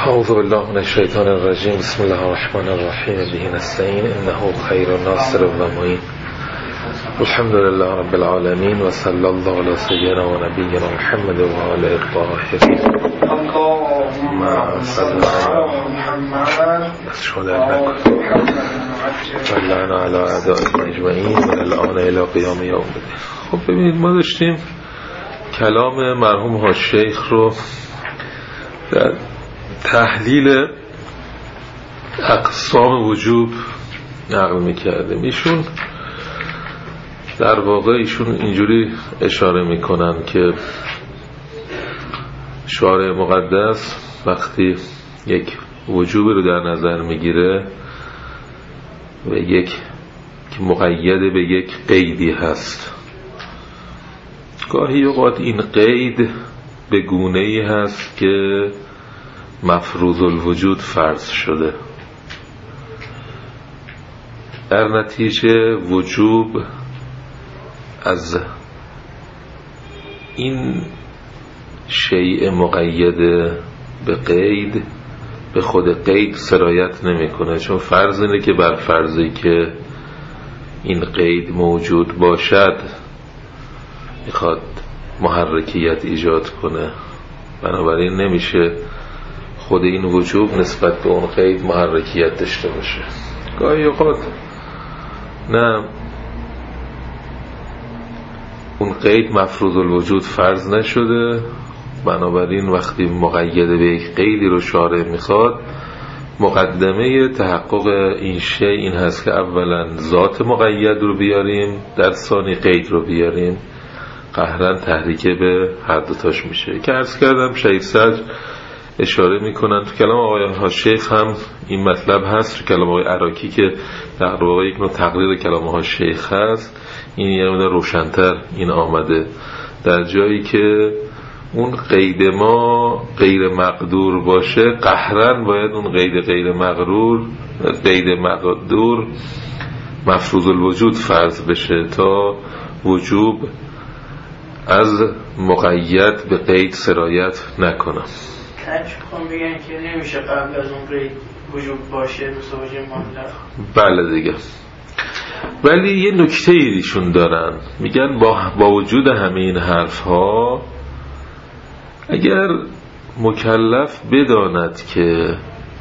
اعوذ بالله من الشیطان الرجیم. بسم الله الرحمن الرحیم. به نستعین انه خیر ناصر و معین. الحمد لله رب العالمین و صلی الله علی سیدنا و نبینا محمد و آله الطاهرین. اللهم صل علی محمد و علی اعدائهم اجمعین و الان الی قیام یوم الدین. خب ببینید، ما داشتیم کلام مرحوم حاج شیخ رو در تحلیل اقسام وجوب نقل میکردیم. ایشون در واقع اینجوری اشاره میکنن که شارع مقدس وقتی یک وجوبی رو در نظر میگیره و یک که مقید به یک قیدی هست، گاهی اوقات این قید به گونه‌ای هست که مفروض الوجود فرض شده، در نتیجه وجوب از این شیء مقید به قید به خود قید سرایت نمیکنه، چون فرض اینه که بر فرضی که این قید موجود باشد میخواد محرکیت ایجاد کنه، بنابراین نمیشه خود این وجوب نسبت به اون قید محرکیت داشته باشه. گاهی اوقات نه، اون قید مفروض الوجود فرض نشده، بنابراین وقتی مقید به یک قیدی رو شارع میخواد، مقدمه تحقق این شیء این هست که اولا ذات مقید رو بیاریم، در ثانی قید رو بیاریم، قهرن تحریکه به هر دوتاش میشه که عرض کردم. شیخ صدر اشاره میکنن تو کلام آقای حاج شیخ هم این مطلب هست، تو کلام آقای عراقی که در واقع یک نوع تقریر کلام حاج شیخ هست، این یه نوع روشن‌تر این آمده، در جایی که اون قید ما غیر مقدور باشه، قهرن باید اون قید غیر مقدور مفروض الوجود فرض بشه تا وجوب از مقید به قید سرایت نکنه. میخوام بگن که نمیشه قبل از اون قید وجوب باشه مساوی مطلق. بله دیگه. ولی یه نکته ایشون دارن، میگن با وجود همه این حرف ها، اگر مکلف بداند که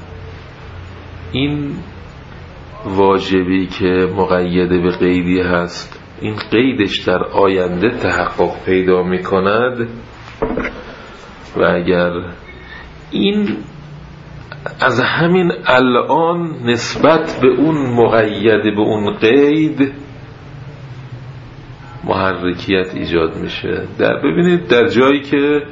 این واجبی که مقید به قیدی هست، این قیدش در آینده تحقق پیدا میکند و اگر این از همین الان نسبت به اون مقید به اون قید محرکیت ایجاد میشه، ببینید در جایی که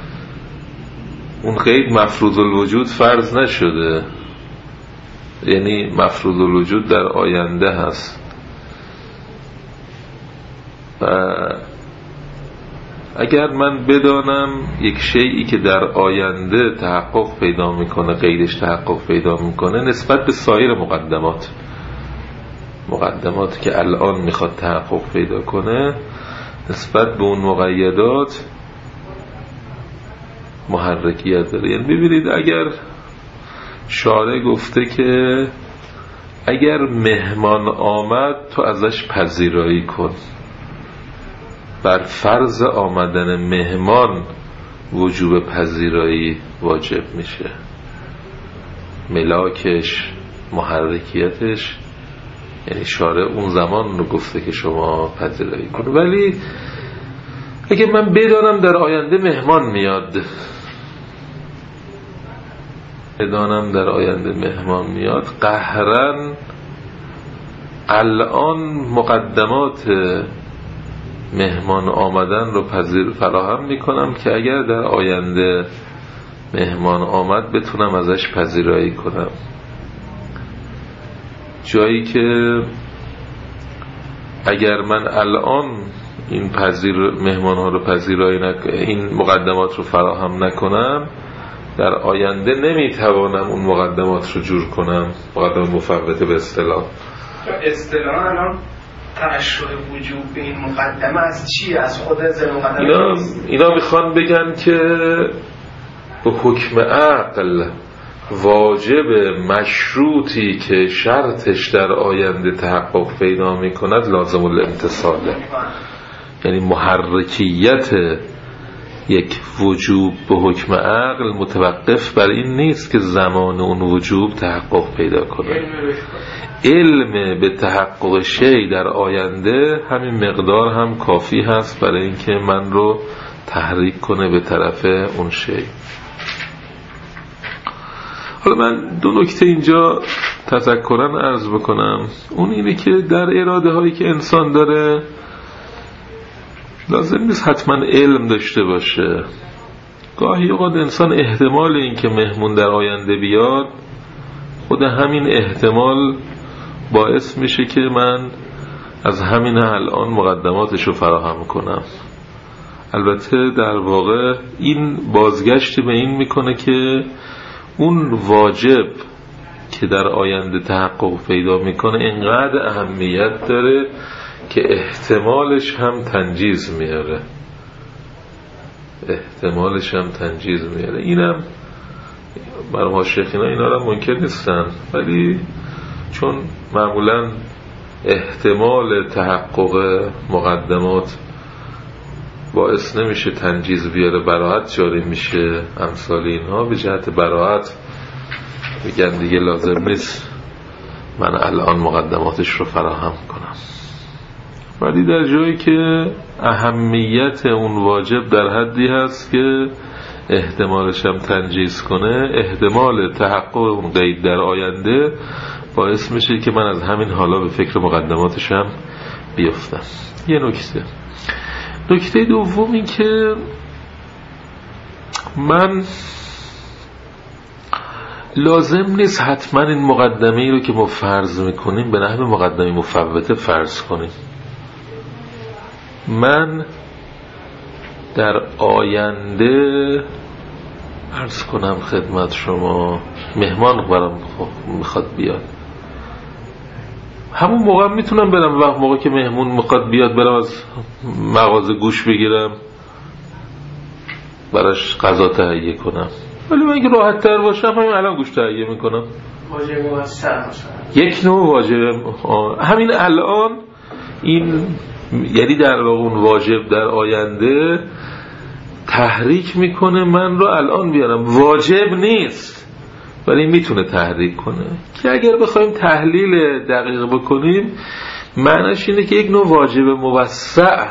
اون قید مفروض الوجود فرض نشده، یعنی مفروض الوجود در آینده هست، و اگر من بدانم یک شیئی که در آینده تحقق پیدا میکنه، قیدش تحقق پیدا میکنه نسبت به سایر مقدمات که الان میخواد تحقق پیدا کنه، نسبت به اون مقیدات محرکیت داره. یعنی ببینید، اگر شارع گفته که اگر مهمان آمد تو ازش پذیرایی کن، بر فرض آمدن مهمان وجوب پذیرایی واجب میشه، ملاکش محرکیتش، یعنی شارع اون زمان رو گفته که شما پذیرایی کن. ولی اگه من بدانم در آینده مهمان میاد، قهرن الان مقدمات مهمان آمدن رو فراهم میکنم که اگر در آینده مهمان آمد بتونم ازش پذیرایی کنم، جایی که اگر من الان این مهمان ها رو این مقدمات رو فراهم نکنم، در آینده نمیتوانم اون مقدمات رو جور کنم. مقدمات مفوته به اصطلاح الان ترشح وجوب به این مقدمه از چی؟ از خود ذل مقدمه اینا میخوان بگن که به حکم عقل واجب مشروطی که شرطش در آینده تحقق پیدا می کند لازم الامتثاله. یعنی محرکیت یک وجوب به حکم عقل متوقف بر این نیست که زمان اون وجوب تحقق پیدا کنه. علم به تحقق شی در آینده همین مقدار هم کافی هست برای اینکه من رو تحریک کنه به طرف اون شی. حالا من دو نکته اینجا تذکرن عرض بکنم. اون اینه که در اراده هایی که انسان داره لازم نیست حتما علم داشته باشه. گاهی اوقات انسان احتمال این که مهمون در آینده بیاد، خود همین احتمال باعث میشه که من از همین الان مقدماتش رو فراهم کنم. البته در واقع این بازگشت به این میکنه که اون واجب که در آینده تحقق پیدا میکنه اینقدر اهمیت داره که احتمالش هم تنجیز میاره. اینم برای ماشیخینا اینا رو منکر نیستن، ولی چون معمولا احتمال تحقق مقدمات باعث نمیشه تنجیز بیاره، براحت جاری میشه، امثال اینها به جهت براحت بگن دیگه لازم نیست من الان مقدماتش رو فراهم کنم. ولی در جایی که اهمیت اون واجب در حدی هست که احتمالش هم تنجیز کنه، احتمال تحقق اون قید در آینده باعث میشه که من از همین حالا به فکر مقدماتش هم بیفتم. یه نکته دوم این که من لازم نیست حتما این مقدمه‌ای رو که ما فرض میکنیم به نحو مقدمه مفوته فرض کنیم. من در آینده عرض کنم خدمت شما مهمان برام میخواد بیاد، همون موقع میتونم برم وقت موقع که مهمون میخواد بیاد برم از مغازه گوش بگیرم براش غذا تهیه کنم. ولی من اگه راحت تر باشم همین الان گوش تهیه میکنم. واجب موثر یک نوع واجب همین الان این، یعنی در واقع اون واجب در آینده تحریک میکنه من رو الان بیارم. واجب نیست ولی میتونه تحریک کنه که اگر بخوایم تحلیل دقیق بکنیم معنیش اینه که یک نوع واجب موسع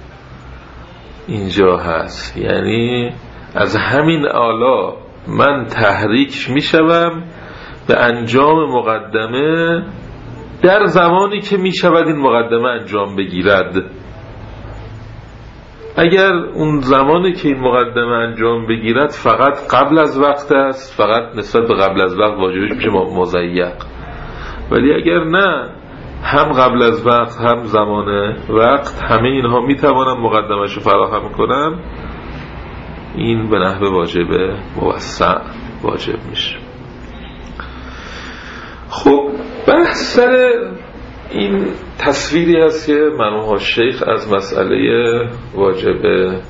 اینجا هست. یعنی از همین آلا من تحریک میشوم به انجام مقدمه در زمانی که میشود این مقدمه انجام بگیرد. اگر اون زمانی که این مقدمه انجام بگیرد فقط قبل از وقت است، فقط نسبت به قبل از وقت واجبش میشه مضیق. ولی اگر نه، هم قبل از وقت هم زمان وقت همه اینها میتوانم مقدمه‌اش رو فراهم کنم، این به نحو واجب موسع واجب میشه. خب بحث سر این تصویری هست که مرحوم شیخ از مسئله واجب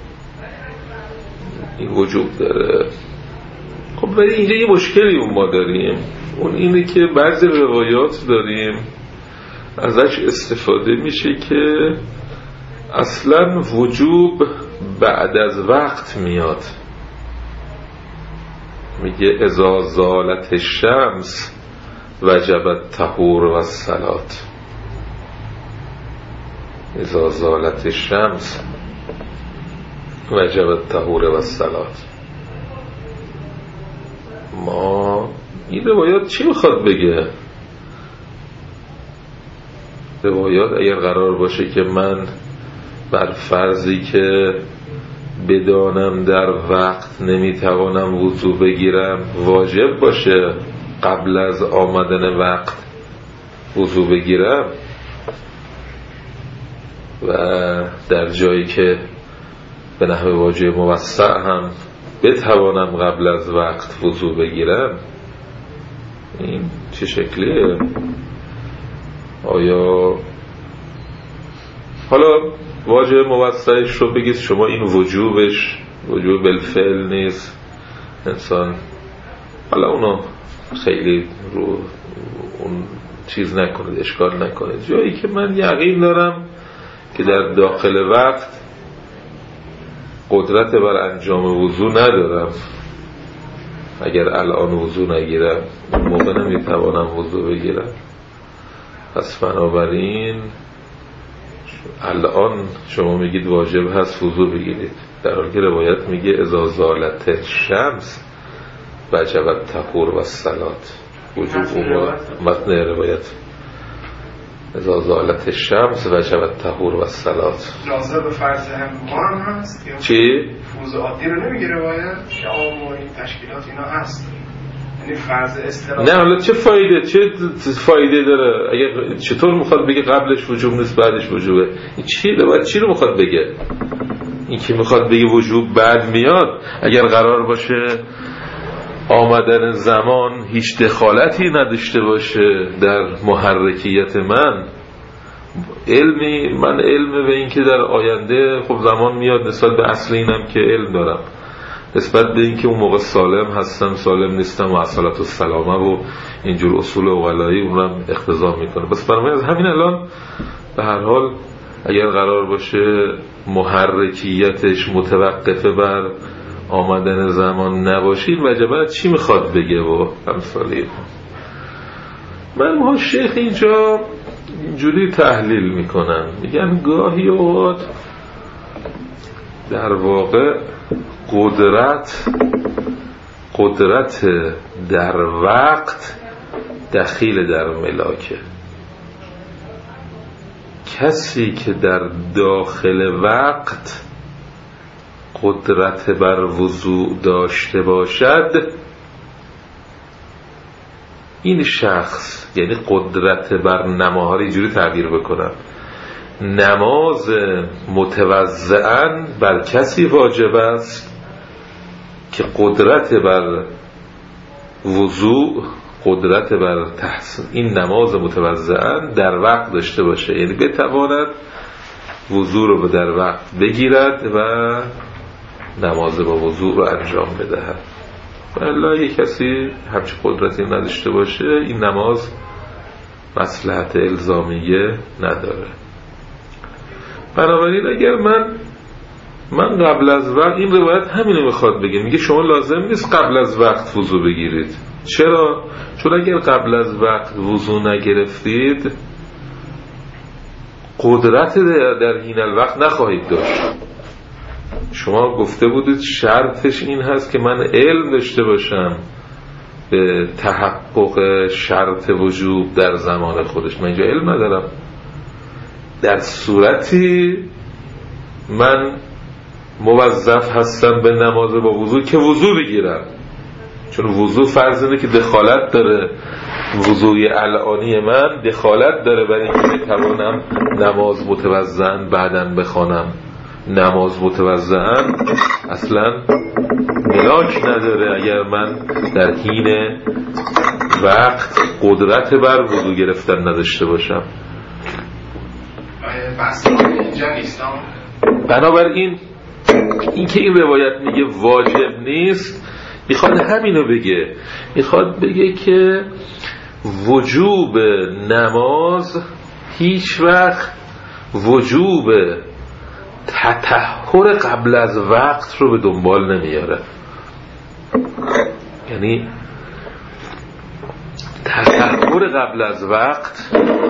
این وجود داره. خب ولی اینجا یه مشکلی ما داریم، اون اینه که بعضی روایات داریم ازش استفاده میشه که اصلا وجوب بعد از وقت میاد. میگه اذا زالت الشمس وجب الطهور و الصلاة. اذا زالت الشمس وجب الطهور و الصلاة. ما این روایات چی میخواد بگه؟ روایات اگر قرار باشه که من بر فرضی که بدانم در وقت نمیتوانم وضو بگیرم واجب باشه قبل از آمدن وقت وضو بگیرم، و در جایی که به نحو واجب موسع هم بتوانم قبل از وقت وضو بگیرم، این چه شکلیه؟ آیا حالا واجب موسعش رو بگید شما این وجوبش وجوب بالفعل نیست، انسان حالا اونو خیلی رو اون چیز نکنید، اشکال نکنید. جایی که من یقین دارم که در داخل وقت قدرت بر انجام وضو ندارم، اگر الان وضو نگیرم اون موقع نمیتوانم وضو بگیرم. پس بنابراین الان شما میگید واجب هست وضو بگیرید، در حالی که روایت میگه اذا زالت الشمس وجب الطهور و الصلاة. متن روایت اذا زالت الشمس وجب الطهور و الصلاة. لازم به فرض هم هست چی؟ وضو عادی رو نمیگه روایت که آمار این تشکیلات اینا هست، یعنی فرض اصطلاح. نه حالا چه فایده داره؟ اگه چطور میخواد بگه قبلش وجوب نیست بعدش وجوبه؟ چی رو میخواد بگه؟ این که میخواد بگه وجوب بعد میاد. اگر قرار باشه آمدن زمان هیچ دخالتی نداشته باشه در محرکیت من علم به این که در آینده خب زمان میاد، نسبت به اصل اینم که علم دارم، نسبت به این که اون موقع سالم هستم سالم نیستم و الصلاة والسلامه و اینجور اصول اولیه اونم اقتضا میکنه. بس برای از همین الان به هر حال اگر قرار باشه محرکیتش متوقفه بر آمدن زمان نباشید وجبه چی میخواد بگه و همسالی. من شیخ اینجا اینجوری تحلیل میکنن، میگن گاهی اوقات در واقع قدرت در وقت دخیل در ملاکه. کسی که در داخل وقت قدرت بر وضوء داشته باشد، این شخص یعنی قدرت بر نماز، اینجوری تعبیر بکنم، نماز متوضعاً بر کسی واجب است که قدرت بر وضوء، قدرت بر تحسین این نماز متوضعاً در وقت داشته باشه، یعنی بتواند وضوء رو در وقت بگیرد و نماز با وضوء رو انجام بدهد. الا یک کسی همچه قدرتی نداشته باشه این نماز مصلحت الزامیه نداره. بنابراین اگر من قبل از وقت، این روایت همینو میخواد بگه، میگه شما لازم نیست قبل از وقت وضو بگیرید. چرا؟ چون اگر قبل از وقت وضو نگرفتید قدرت در حین الوقت نخواهید داشت. شما گفته بودید شرطش این هست که من علم داشته باشم به تحقق شرط وجوب در زمان خودش. من اینجا علم ندارم، در صورتی من موظف هستم به نماز با وضو که وضو بگیرم، چون وضو فرض اینه که دخالت داره، وضوی الانی من دخالت داره برای اینکه بتوانم نماز متوضعاً بعداً بخوانم. نماز متوضعاً اصلا ملاک نداره اگر من در حین وقت قدرت بر وضو گرفتن نداشته باشم. بنابراین این که این روایت میگه واجب نیست، میخواد همینو بگه، میخواد بگه که وجوب نماز هیچ وقت وجوب تطهر قبل از وقت رو به دنبال نمیاره. یعنی تطهر قبل از وقت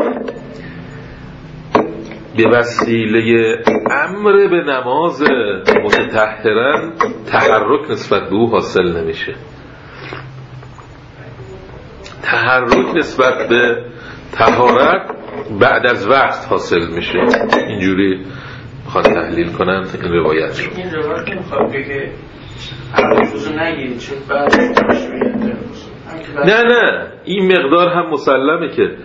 به وسیله امر به نماز متطهرن تحرک نسبت به او حاصل نمیشه. تحرک نسبت به طهارت بعد از وقت حاصل میشه. اینجوری میخواد تحلیل کنن این روایت رو. این روایت میخواد بگه حرفوزو نگیرید چون بعدش مشروعیت داره. نه این مقدار هم مسلمه که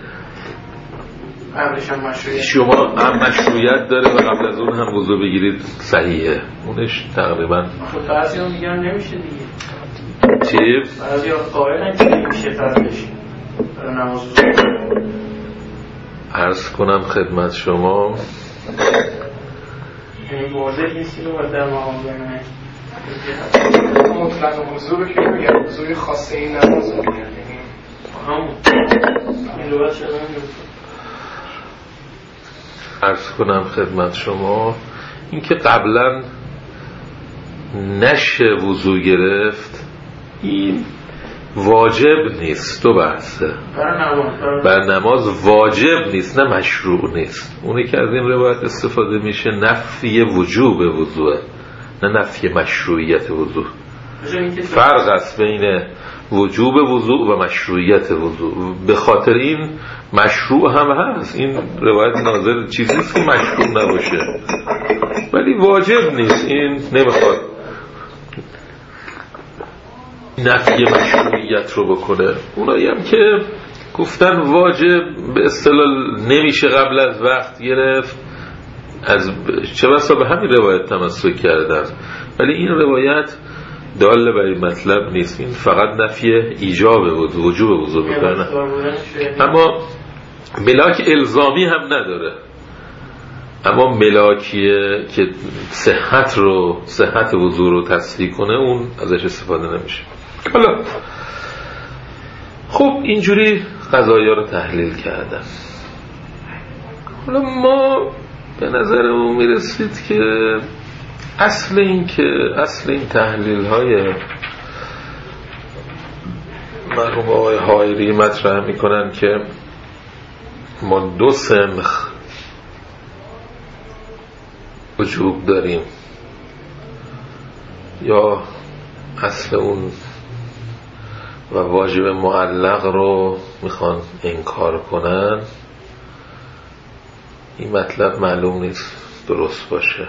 شما هم مشروعیت داره و قبل از اون هم وضو بگیرید صحیحه. اونش تقریبا خب بعضی هم میگن نمیشه دیگه. چی؟ بعضی هم قائلن که نمیشه فرضش برای نماز وضو. عرض کنم خدمت شما یعنی واضح نیستی رو باید در مقام بینه مطلق وضو رو که میگن وضوی خاصه این نماز رو میگن همون این رو بچه عرض کنم خدمت شما این که قبلا نشه وضو گرفت این واجب نیست. دو بحثه. بر نماز واجب نیست نه مشروع نیست. اونی که از این روایت استفاده میشه نفی وجوب وضوء نه نفی مشروعیت وضوء. فرق است بین وجوب وضوء و مشروعیت وضوء. به خاطر این مشروع هم هست. این روایت ناظر چیزی نیست که مشروع نباشه ولی واجب نیست. این نمیخواد نفی مشروعیت رو بکنه. اونایی هم که گفتن واجب به اصطلاح نمیشه قبل از وقت گرفت از چه بسا به همین روایت تمسک کردن ولی این روایت دال بر این مطلب نیست. این فقط نفی ایجاب وجوب وضو میکنه اما ملاک الزامی هم نداره. اما ملاکیه که صحت وضو رو تصدیق کنه اون ازش استفاده نمیشه. حالا خب اینجوری قضایا رو تحلیل کردم. حالا ما به نظرمون میرسید که اصل این تحلیل های مرحوم آقای حائری مطرح میکنن که ما دو سنخ وجوب داریم یا اصل اون و واجب معلق رو میخوان انکار کنن. این مطلب معلوم نیست درست باشه.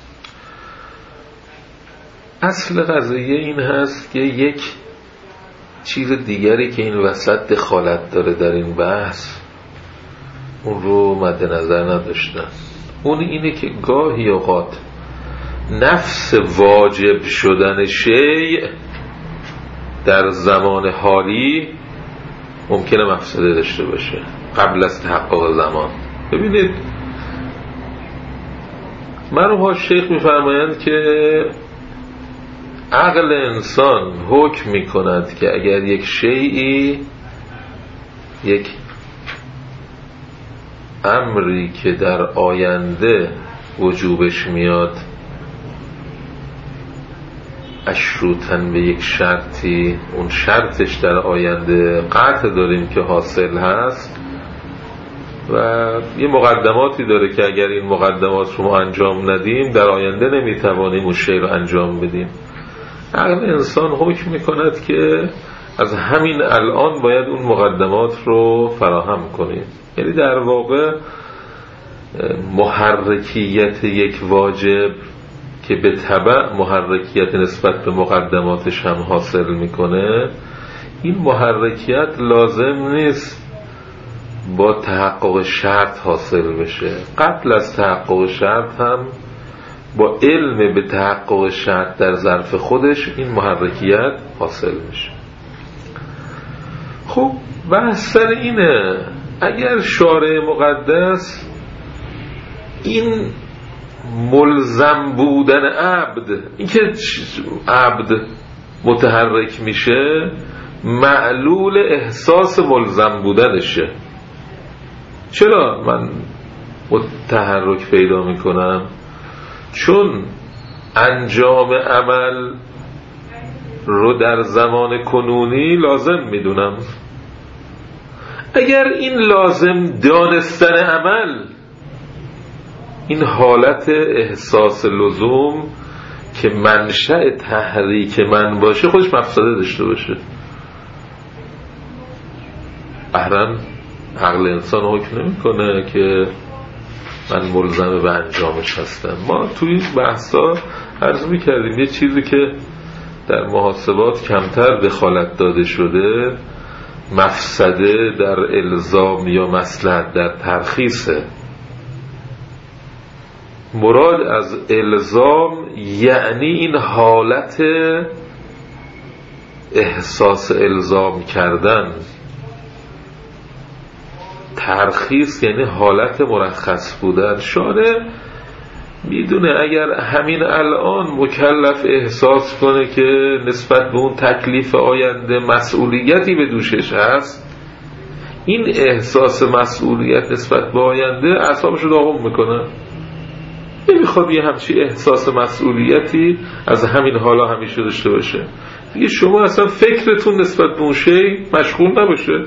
اصل قضیه این هست که یک چیز دیگری که این وسط دخالت داره در این بحث اون رو مد نظر نداشتن. اون اینه که گاهی اوقات نفس واجب شدن شیء در زمان حالی ممکنه مفسده داشته باشه قبل از تحقق زمان. ببینید مرحوم شیخ میفرمایند که عقل انسان حکم میکند که اگر یک شیئی یک امری که در آینده وجوبش میاد مشروطن به یک شرطی اون شرطش در آینده قطع داریم که حاصل هست و یه مقدماتی داره که اگر این مقدمات رو ما انجام ندیم در آینده نمیتوانیم اون شی رو انجام بدیم. عقل انسان حکم میکند که از همین الان باید اون مقدمات رو فراهم کنیم. یعنی در واقع محرکیت یک واجب که به تبع محرکیت نسبت به مقدماتش هم حاصل میکنه این محرکیت لازم نیست با تحقق شرط حاصل بشه. قبل از تحقق شرط هم با علم به تحقق شرط در ظرف خودش این محرکیت حاصل میشه. خب بحث سر اینه اگر شارع مقدس این ملزم بودن عبد این که عبد متحرک میشه معلول احساس ملزم بودنشه. چرا من تحرک پیدا میکنم؟ چون انجام عمل رو در زمان کنونی لازم میدونم. اگر این لازم دانستن عمل این حالت احساس لزوم که منشأ تحریک من باشه خودش مفسده داشته باشه. قهرن عقل انسان حکم نمیکنه که من ملزم به انجامش هستم. ما توی بحثا عرض میکردیم یه چیزی که در محاسبات کمتر دخالت داده شده مفسده در الزام یا مصلحت در ترخیصه. مراد از الزام یعنی این حالت احساس الزام کردن. ترخیص یعنی حالت مرخص بودن. شارع میدونه اگر همین الان مکلف احساس کنه که نسبت به اون تکلیف آینده مسئولیتی به دوشش هست، این احساس مسئولیت نسبت به آینده اعصابش رو داغون میکنه. نمیخواد یه همچی احساس مسئولیتی از همین حالا همیشه داشته باشه. دیگه شما اصلا فکرتون نسبت به اون شی مشغول نباشه.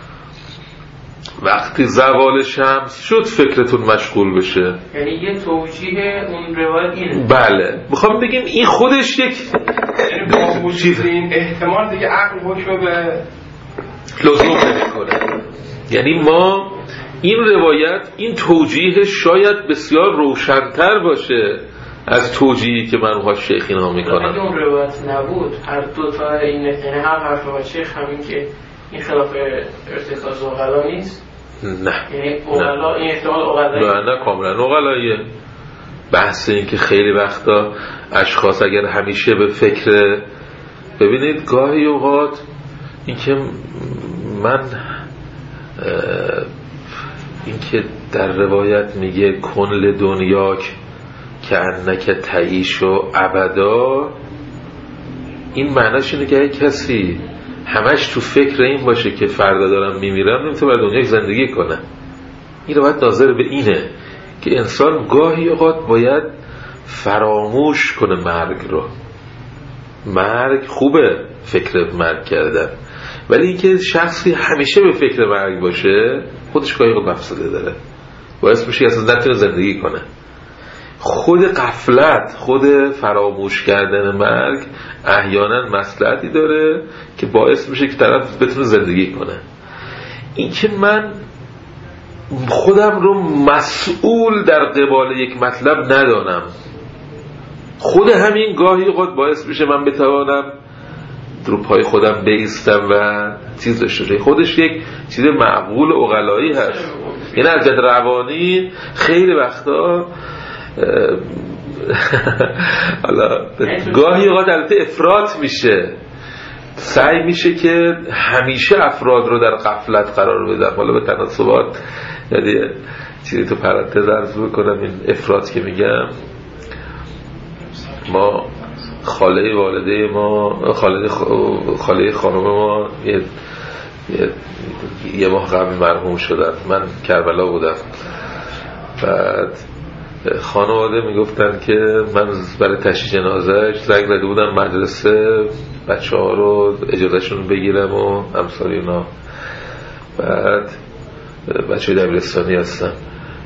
وقتی زوال شمس شد فکرتون مشغول بشه. یعنی یه توجیه اون روایت اینه. بله، میخوام بگیم این خودش یک با وجود این احتمال دیگه عقل حکم به لزوم نمیکنه. یعنی ما این روایت، این توجیه شاید بسیار روشن‌تر باشه از توجیهی که من شیخ اینا میکنم. اگه اون روایت نبود، هر دو تا این، یعنی هم حرف و شیخ همین که این خلاف ارتکاز عقلا نیست. نه، یعنی عقلا این احتمال عقلایی نه کاملا عقلاییه. بحث این که خیلی وقتا اشخاص اگر همیشه به فکر، ببینید گاهی اوقات این که من این که در روایت میگه کل دنیاک که انک تعیش و ابدا، این معناش اینه که اگه کسی همش تو فکر این باشه که فردا دارم میمیرم نمیتونه بر دنیا زندگی کنه. این روایت ناظر به اینه که انسان گاهی اوقات باید فراموش کنه مرگ رو. مرگ خوبه، فکر مرگ کردن، ولی اینکه شخصی همیشه به فکر مرگ باشه خودش گاهی اوقات مفسده داره، باعث میشه اصلا نتونه زندگی کنه. خود غفلت، خود فراموش کردن مرگ احیانا مصلحتی داره که باعث میشه که طرف بتونه زندگی کنه. این که من خودم رو مسئول در قبال یک مطلب ندانم، خود همین گاهی اوقات باعث میشه من بتوانم رو پای خودم بایستم و چیز داشته. خودش یک چیز معقول و عقلایی هست. یعنی از جهت روانی خیلی وقتا حالا گاهی اوقات البته افراط میشه، سعی میشه که همیشه افراد رو در غفلت قرار بدن. حالا به تناسبات یعنی چیزی تو پرانتز عرض بکنم، این افراط که میگم، ما خاله والده ما، خاله خانم ما یه ماه قبل مرحوم شدن. من کربلا بودم. بعد خانواده میگفتن که من برای تشییع جنازه‌اش زنگ زده بودم مدرسه بچه ها رو اجازهشون بگیرم و امثال اینا. بعد بچه دبیرستانی هستن،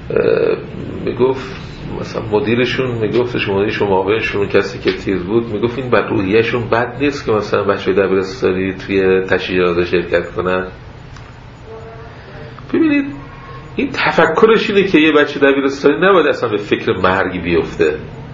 میگفت مثلا مدیرشون میگفتش، مدیرشون معاونشون کسی که تیز بود میگفت این بر روحیه‌شون بد نیست که مثلا بچه دبیرستانی توی تشییع جنازه شرکت کنن. ببینید این تفکرش اینه که یه بچه دبیرستانی نباید اصلا به فکر مرگ بیفته.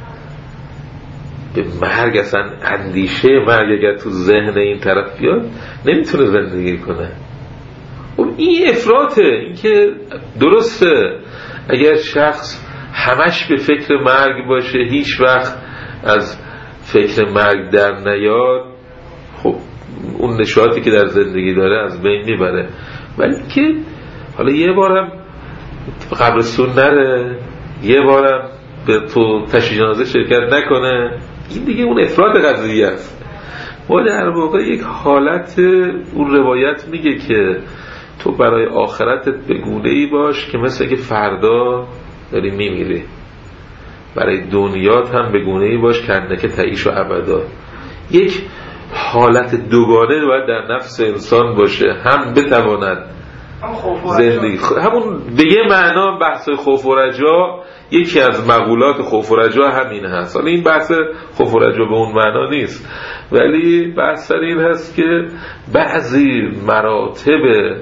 به مرگ اصلا اندیشه مرگ اگر تو ذهن این طرف بیاد نمیتونه زندگی کنه. این افراطه. این که درسته اگر شخص همش به فکر مرگ باشه، هیچ وقت از فکر مرگ در نیاد، خب اون نشاطی که در زندگی داره از بین میبره. ولی که حالا یه بارم قبرستون نره، یه بارم به تو تشییع جنازه شرکت نکنه، این دیگه اون افراط قضیه است. ما در واقع یک حالت، اون روایت میگه که تو برای آخرتت به گونه‌ای باش که مثل که فردا داری میمیری، برای دنیات هم به گونه‌ای باش که انک تعیش و ابدا. یک حالت دوگانه باید در نفس انسان باشه، هم بتواند زندگی همون به یه معنا بحث خوف و رجا، یکی از مقولات خوف و رجا همین هست. حالا این بحث خوف و رجا به اون معنا نیست، ولی بحث این هست که بعضی مراتب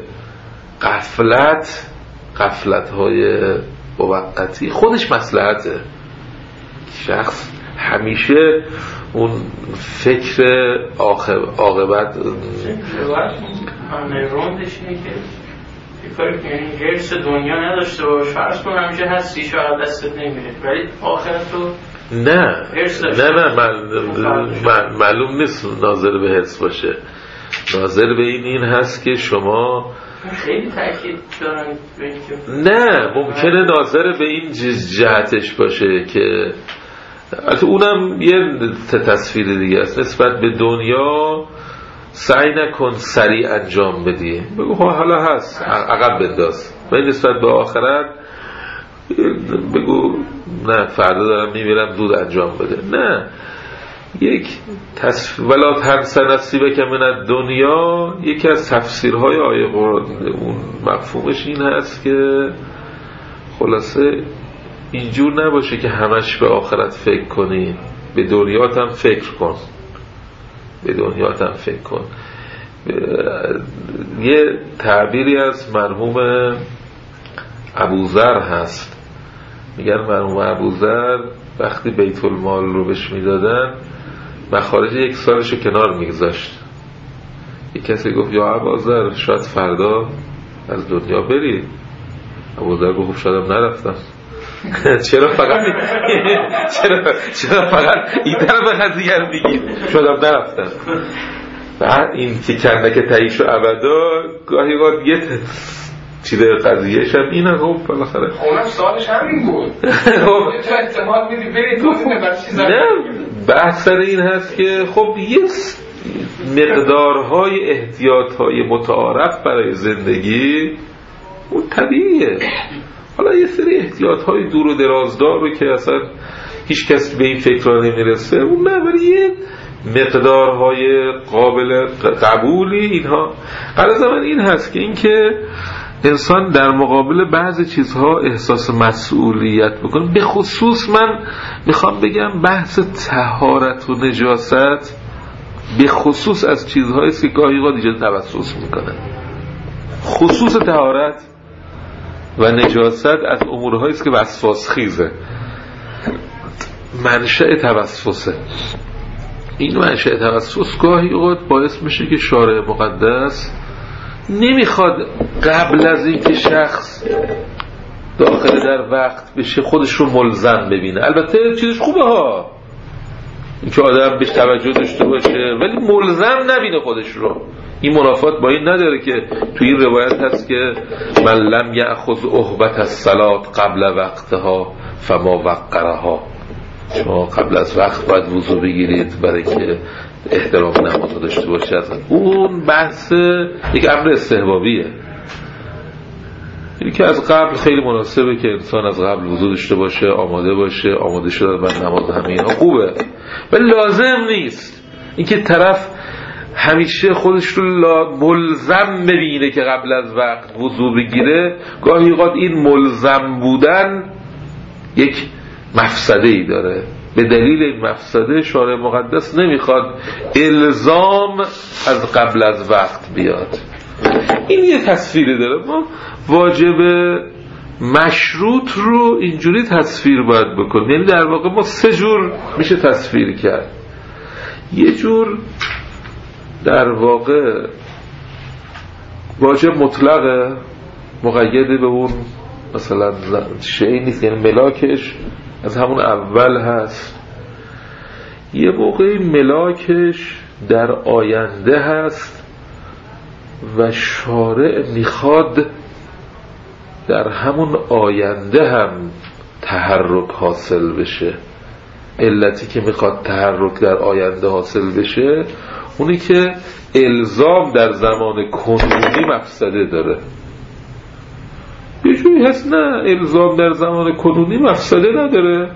غفلت‌های موقتی خودش مصلحته. شخص همیشه اون فکر عاقبت روندش اینه که یعنی هرس دنیا نداشته باش، فرض کن همیشه هستی، شاید دستت نمیره، ولی آخرت رو نه معلوم نیست ناظر به هرس باشه. ناظر به این هست که شما خیلی تأکید دارن به این که نه ممکنه ناظر به این جهتش باشه که البته اونم یه تصویر دیگه است. نسبت به دنیا سعی نکن سریع انجام بدی، بگو حالا هست عقب بنداز. ولی نسبت به آخرت بگو نه فردا دارم میمیرم زود انجام بده. نه، یک ولا تنس نصیبک من الدنیا یکی از تفسیرهای آیه قرآن اون مفهومش این هست که خلاصه اینجور نباشه که همش به آخرت فکر کنی، به دنیات هم فکر کن، به دنیات هم فکر کن. یه تعبیری از مرحوم ابوذر هست، میگن مرحوم ابوذر وقتی بیت المال رو بهش میدادن مخارج یک سالشو کنار میگذاشت. یک کسی گفت یا ابوذر شاید فردا از دنیا بری. ابوذر گفت شاید هم نرفتم. چرا فقط این طرف قضیه رو میگی؟ شاید هم نرفتم. این که کندک تعیش و ابدا گاهی وقت یه چیز قضیهش هم اینه. خب بالاخره اونم سوالش همین بود. تو احتمال میدی بری توضیح بر چیزا. نه، بحث سر این هست که خب یه مقدارهای احتیاطهای متعارف برای زندگی اون طبیعیه. حالا یه سری احتیاطهای دور و درازدار رو که اصلا هیچ کس به این فکر را نمیرسه اون نه، ولی یه مقدارهای قابل قبولی اینها. غرض من این هست که اینکه انسان در مقابل بعضی چیزها احساس مسئولیت بکنه. به خصوص من میخوام بگم بحث طهارت و نجاست به خصوص از چیزهایی است که گاهی اوقات ایجاد توسوس میکنه. خصوص طهارت و نجاست از امورهایی است که وسواس خیزه، منشأ توسوسه. این منشأ توسوس گاهی اوقات باعث میشه که شارع مقدس نمیخواد قبل از اینکه شخص داخل در وقت بشه خودش رو ملزم ببینه. البته چیزش خوبه ها اینکه آدم بهش توجه داشته باشه، ولی ملزم نبینه خودش رو. این منافات با این نداره که توی این روایت هست که من لم یأخذ اهبت الصلاة قبل وقتها فما وقرها. شما قبل از وقت باید وضو بگیرید برای که احترام نماز داشته باشه. اون بحث یک امر استحبابیه. اینی که از قبل خیلی مناسبه که انسان از قبل وضو داشته باشه، آماده باشه، آماده شده برای نماز، همه اینا خوبه، ولی لازم نیست اینکه طرف همیشه خودش رو ملزم ببینه که قبل از وقت وضو بگیره. گاهی اوقات این ملزم بودن یک مفسده‌ای داره. به دلیل این مفسده شارع مقدس نمیخواد الزام از قبل از وقت بیاد. این یه تصویری داره. ما واجب مشروط رو اینجوری تصویر باید بکنیم. یعنی در واقع ما سه جور میشه تصویر کرد. یه جور در واقع واجب مطلقه، مقید به اون مثلا شیء نیست، یعنی ملاکش از همون اول هست. یه موقعی ملاکش در آینده هست و شارع میخواد در همون آینده هم تحرک حاصل بشه. علتی که میخواد تحرک در آینده حاصل بشه اونی که الزام در زمان کنونی مفسده داره. یه جوری هست نه الزام در زمان کنونی مفسده نداره.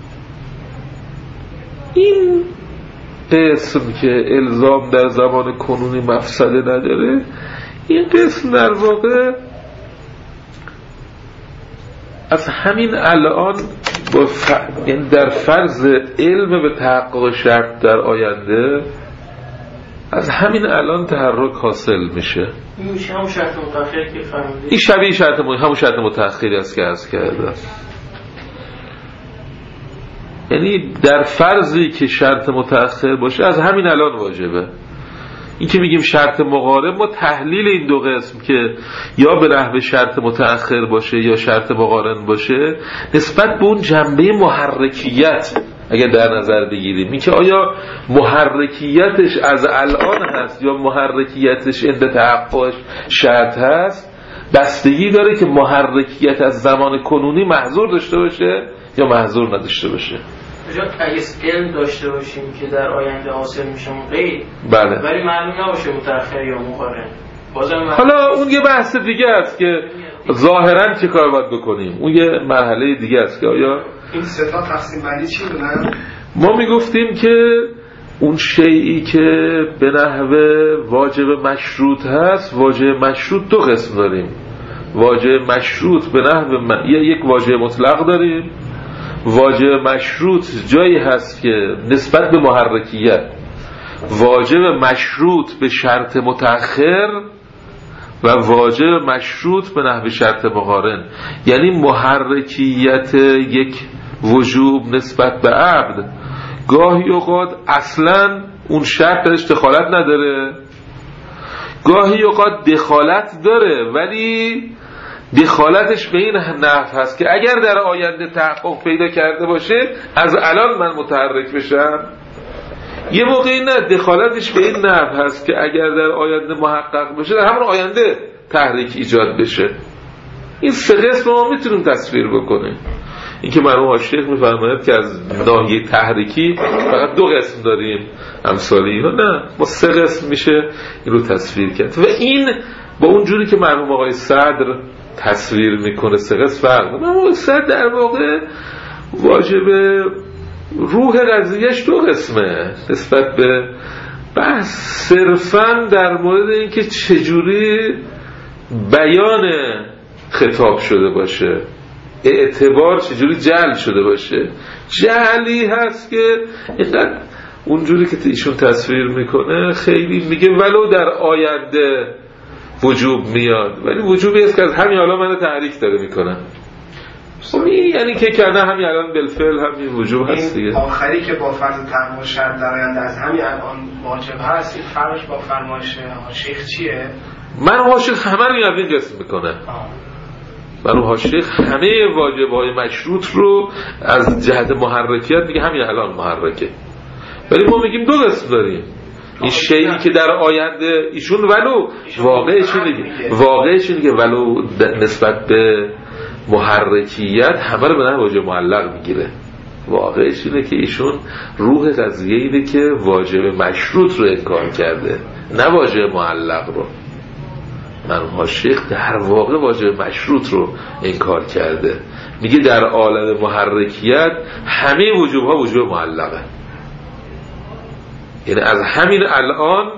این قسم که الزام در زمان کنونی مفسده نداره، این قسم در واقع از همین الان یعنی در فرض علم به تحقق شرط در آینده از همین الان تحرک حاصل میشه. این میشه همون شرط متأخری که فرمودید. این شبیه همون شرط متأخری است که عرض کردم. یعنی در فرضی که شرط متأخر باشه از همین الان واجبه. این که میگیم شرط مقارن، ما تحلیل این دو قسم که یا به نحو شرط متأخر باشه یا شرط مقارن باشه نسبت به اون جنبه محرکیت اگر در نظر بگیریم، این که آیا محرکیتش از الان هست یا محرکیتش عند تحققش شرط هست، بستگی داره که محرکیت از زمان کنونی محظور داشته باشه یا محظور نداشته باشه. اگه علم داشته باشیم که در آینده حاصل میشه قید، بله، ولی معلوم نباشه متأخر یا مقارن، حالا اون یه بحث دیگه است که ظاهرا چه کار باید بکنیم، اون یه مرحله دیگه است که آیا این سه تا تقسیم بندی چی بودن؟ ما میگفتیم که اون شیئی که به نحو واجب مشروط هست، واجب مشروط دو قسم داریم. واجب مشروط به نحو یک واجب مطلق داریم. واجب مشروط جایی هست که نسبت به محرکیت، واجب مشروط به شرط متأخر و واجب مشروط به نحو شرط مقارن. یعنی محرکیت یک وجوب نسبت به عبد گاهی اوقات اصلا اون شرط درش دخالت نداره، گاهی اوقات دخالت داره ولی دخالتش به این نحو هست که اگر در آینده تحقق پیدا کرده باشه از الان من متحرک بشم. یه موقعی نه، دخالتش به این نحو هست که اگر در آینده محقق بشه در همون آینده تحریک ایجاد بشه. این سه قسم ما میتونیم تصویر بکنیم. این که مرحوم شیخ میفرماید که از ناحیه تحریکی فقط دو قسم داریم امثالی اینا، نه، ما سه قسم میشه این رو تصویر کرد و این با اون جوری که مرحوم آقای صدر تصویر میکنه سه قسم فرق. مرحوم آقای صدر در واقع واجب روح قضیهش دو قسمه نسبت به بحث صرفاً در مورد اینکه چجوری بیان خطاب شده باشه، اعتبار چجوری جعل شده باشه. جعلی هست که اینقدر اونجوری که ایشون تصویر میکنه خیلی میگه ولو در آینده وجوب میاد، ولی وجوبی است که از همین حالا من تحریک داره میکنم. یعنی که کنه همین الان بالفعل همین وجوب هست دیگه. آخری که با فرض تحقق شرط در آینده از همین الان واجب هست، این فرقش با فرمایش شیخ چیه؟ من شیخ همه رو این قسم میکنه. من شیخ همه واجب‌های مشروط رو از جهت محرکیت میگه همین الان محرکه، ولی ما میگیم دو قسم داریم. این شیئی که در آینده ایشون ولو واقعش اینه که ولو نسبت به محرکیت همه رو به نحو واجب معلق میگیره. واقعش اینه که ایشون روح قضیه اینه که واجب مشروط رو انکار کرده، نه واجب معلق رو. مرحوم شیخ در واقع واجب مشروط رو انکار کرده، میگه در عالم محرکیت همه وجوبها وجوب معلقه، یعنی از همین الان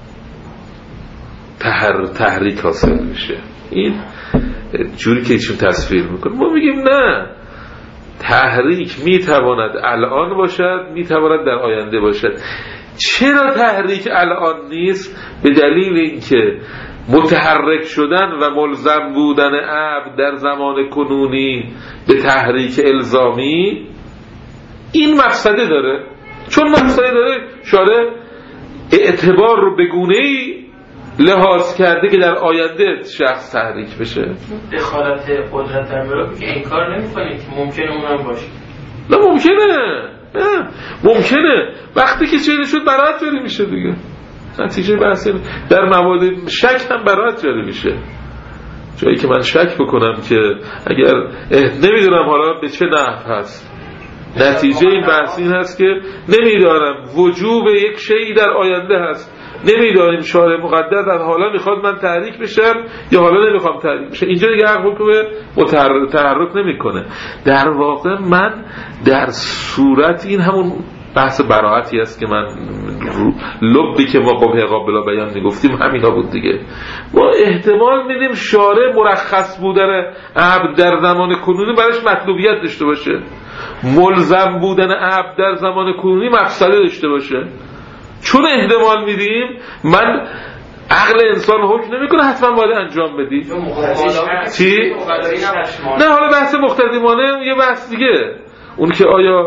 تحریک حاصل میشه. این جوری که ایشون تصویر میکنه. ما میگیم نه، تحریک میتواند الان باشد، میتواند در آینده باشد. چرا تحریک الان نیست؟ به دلیل اینکه متحرک شدن و ملزم بودن عبد در زمان کنونی به تحریک الزامی این مفسده داره. چون مفسده داره شارع اعتبار رو به گونه‌ای لحاظ کرده که در آینده شخص تحریک بشه. دخالت قدرت در برابر که انکار نمی‌کنید که ممکنه اونم باشه. نه ممکنه وقتی که چیزی شد براحت جاری میشه دیگه. نتیجه بحث در مواد شک هم براحت جاری میشه. جایی که من شک بکنم که اگر نمیدونم حالا به چه نحو هست، نتیجه این بحث این هست که نمیدارم وجوب یک شیئی در آینده هست، نمیداریم شارع مقدس از حالا میخواد من تحریک بشم یا حالا نمیخوام تحریک بشم. اینجا دیگه حق به تحرک نمیکنه. در واقع من در صورت این همون بحث براحتی است که من لبی که ما قبه قابلا بیان میگفتیم همینا بود دیگه. ما احتمال میدیم شارع مرخص بودن عبد در زمان کنونی برایش مطلوبیت داشته باشه، ملزم بودن عبد در زمان کنونی مفسده داشته باشه. چون احتمال میدیم من عقل انسان حکم نمیکنه حتما باید انجام بدی. چی؟ نه حالا بحث مقتضیانه یه بحث دیگه، اون که آیا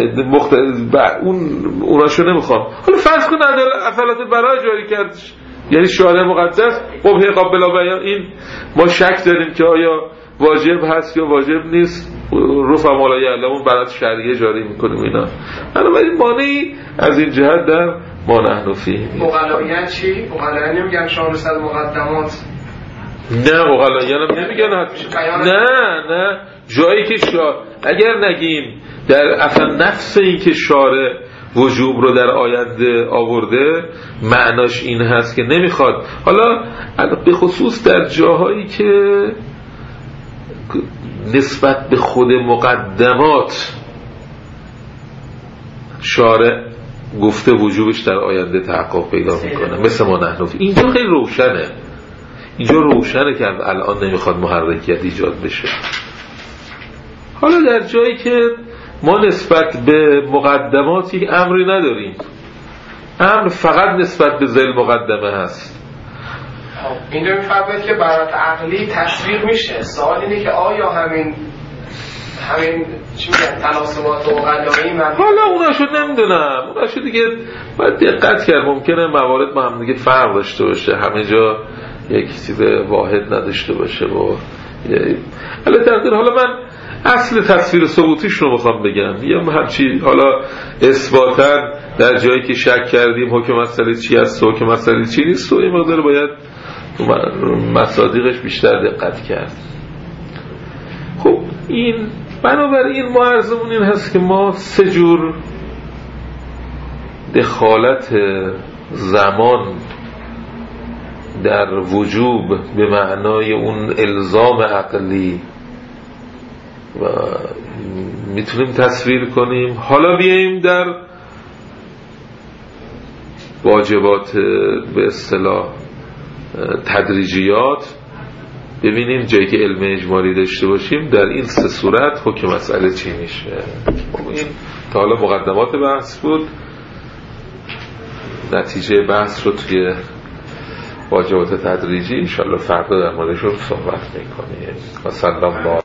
اوناشو نمیخوام. حالا فرض کن نداره اصالت برای جاری کردش، یعنی شارع مقدس قبه قابلا بیان، این ما شک داریم که آیا واجب هست یا واجب نیست، رفع لا یعلمون برات شریعه جاری میکنیم اینا. بنابراین مانعی از این جهت در ما نحن فیه. مقلایان چی؟ مقلایان نمیگن شما رسد مقدمات؟ نه مقلایان هم نمیگن. نه جایی که اگر نگیم در اصلا نفس این که شارع وجوب رو در آینده آورده معناش این هست که نمیخواد، حالا به خصوص در جاهایی که نسبت به خود مقدمات شارع گفته وجوبش در آینده تحقق پیدا میکنه، مثل ما نحن فیه. اینجا خیلی روشنه، اینجا روشنه که الان نمیخواد محرکیت ایجاد بشه. حالا در جایی که ما نسبت به مقدمات یک امری نداریم، امر فقط نسبت به ذیل مقدمه هست، اینجا میفرماید که برات عقلی تصویر میشه. سوال اینه که آیا همین چی میگن تناسبات عقلایی من، حالا اوناشو نمیدونم، اوناشو دیگه باید دقت کرد، ممکنه موارد با هم دیگه فرق داشته باشه، همه جا یک چیز واحد نداشته باشه. حالا من اصل تصویر ثبوتیش رو میخوام بگم، یه همچی حالا اثباتاً در جایی که شک کردیم حکم مسئله چی است و حکم مسئله چی نیست و این مقدار باید مصادیقش بیشتر دقت کرد. خب این بنابراین ما عرضمون این هست که ما 3 جور دخالت زمان در وجوب به معنای اون الزام عقلی و میتونیم تصویر کنیم. حالا بیاییم در واجبات به اصطلاح تدریجیات ببینیم جایی که علم اجمالی داشته باشیم در این 3 صورت حکم مسئله چی میشه. این تا حالا مقدمات بحث بود، نتیجه بحث رو توی واجبات تدریجی انشاءالله فردا در موردشون صحبت میکنیم. و سلام.